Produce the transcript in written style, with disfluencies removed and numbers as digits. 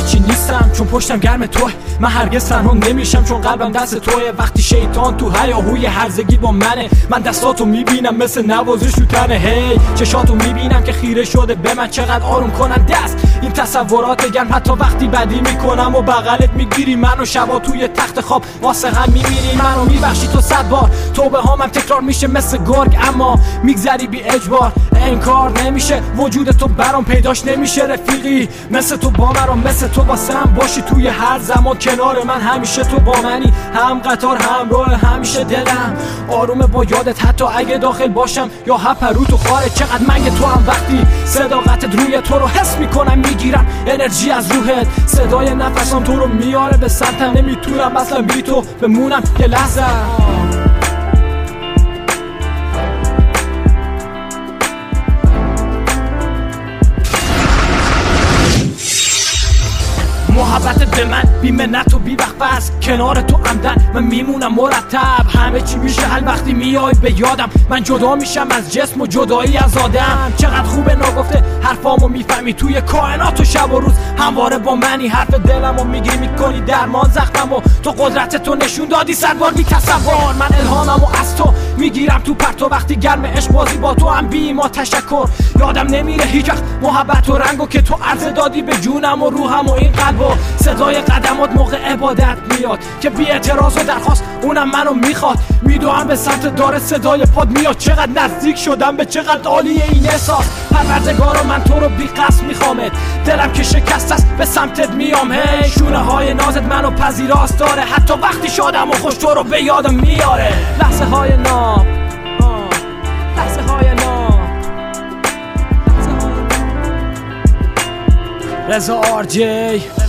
هیچی نیستم چون پشتم گرم توه. من هرگز تنها نمیشم چون قلبم دست توه. وقتی شیطان تو هیاهوی هرزگی با منه، من دستاتو میبینم مثل نوازش تو تنه. هی چشاتو میبینم که خیره شده به من، چقدر آروم کنن دست این تصورات گرم. حتی وقتی بدی میکنم و بغلت میگیری منو، شبا توی تخت خواب واسه هم میمیری. منو میبخشی تو 100 بار، توبه هامم تکرار میشه مثل گرگ، اما میگذری بی اجبار. این کار نمیشه، وجود تو برام پیداش نمیشه رفیقی. مثل تو با من و مثل تو واسم باشی توی هر زمان کنار من. همیشه تو با منی، هم قطار همراه همیشه دلم آرومه با یادت، حتی اگه داخل باشم یا هپرو تو خارج. چقدر منگ تو هم وقتی صداقتت روی تو رو حس میکنم، میگیرم انرژی از روحت. صدای نفسم تو رو میاره به سمتم، نمیتونم اصلا بی تو بمونم یه لحظه. محبتت به من بی منت و بی وقت بس، کنار تو عمدن من میمونم مرتب. همه چی میشه حل وقتی میای به یادم، من جدا میشم از جسم و جدایی از آدم. چقدر خوبه ناگفته حرفامو میفهمی، توی کائنات و شب و روز همواره با منی. حرف دلمو میگیری میکنی درمان زخممو، تو قدرت تو نشون دادی 100 بار بی تصور. من الهاممو از تو میگیرم تو پرتو، وقتی گرم عشق بازی با تو هم بی ما تشکر. یادم نمیره هیچ وقت محبت و رنگو که تو عرضه دادی به جونم و روحم و این قلبو. صدای قدمات موقع عبادت میاد که بی اعتراض و درخواست اونم منو میخواد. میدوام به سمت داره صدای پاد میاد، چقدر نزدیک شدم به چقدر عالیه این احساس. پروردگارا من تو رو بی قصد میخوامت، دلم که شکست است به سمتت میام. هی شونه های نازت منو پذیراست داره، حتی وقتی شادم و خوش تو رو به یادم میاره. لحظه های ناب، لحظه های ناب، رضا آر جی.